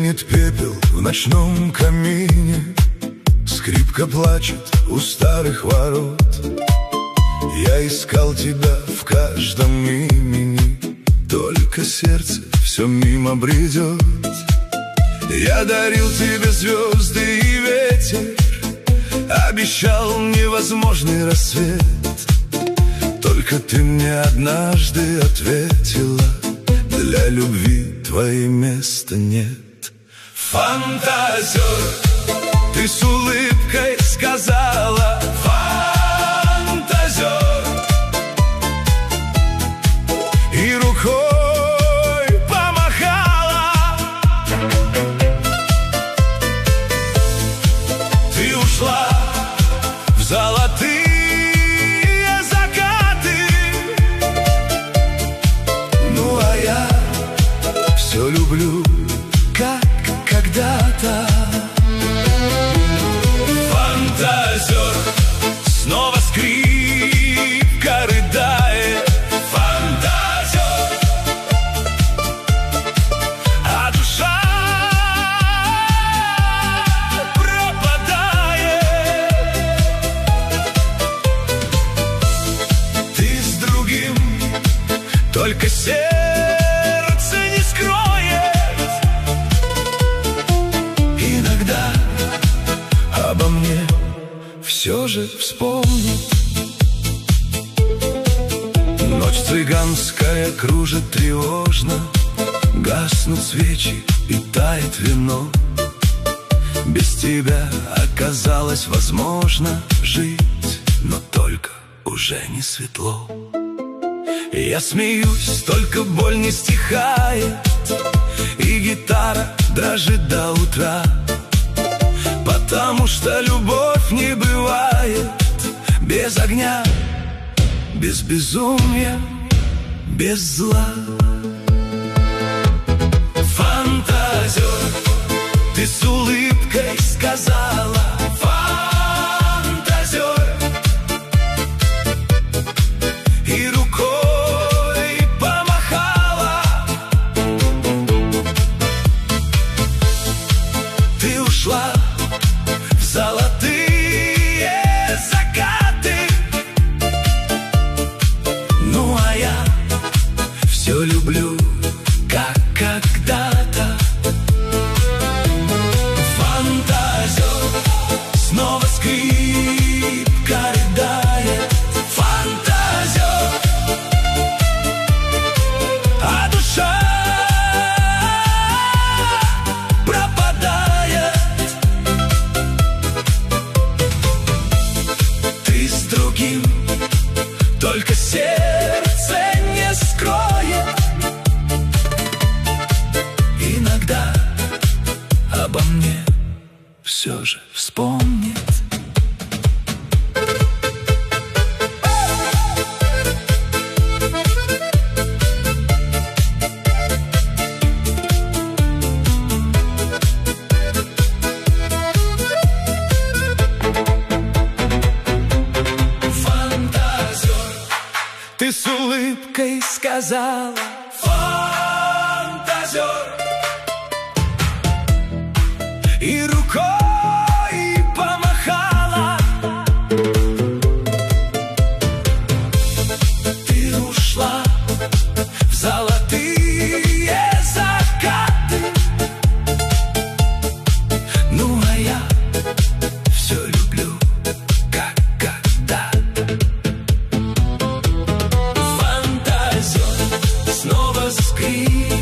Стынет пепел в ночном камине, скрипка плачет у старых ворот. Я искал тебя в каждом имени, только сердце все мимо бредет. Я дарил тебе звезды и ветер, обещал невозможный рассвет. Только ты мне однажды ответила: для любви твоей места нет. Фантазер, ты с улыбкой сказала: фантазер, и рукой помахала. Ты ушла в золотые закаты, ну а я все люблю, как когда-то. Фантазер, снова скрипка рыдает. Фантазер, а душа пропадает. Ты с другим, только сердце не скроет. Иногда обо мне все же вспомнит. Ночь цыганская кружит тревожно, гаснут свечи и тает вино. Без тебя оказалось возможно жить, но только уже не светло. Я смеюсь, только боль не стихает, и гитара дрожит до утра. Потому что любовь не бывает без огня, без безумия, без зла. Фантазер, ты с улыбкой сказала: фантазер, и рукой помахала. Ты ушла в золотые закаты, ну а я все люблю, как когда-то. Фантазер, снова скрипка рыдает. Фантазер, а душа пропадает. Ты с другим, только сердце не скроет. Иногда обо мне все же вспомнит. Ты с улыбкой сказала: фантазер, и рукой помахала. Ты ушла в золотые закаты, ну а я все люблю, как когда-то. Снова скрип.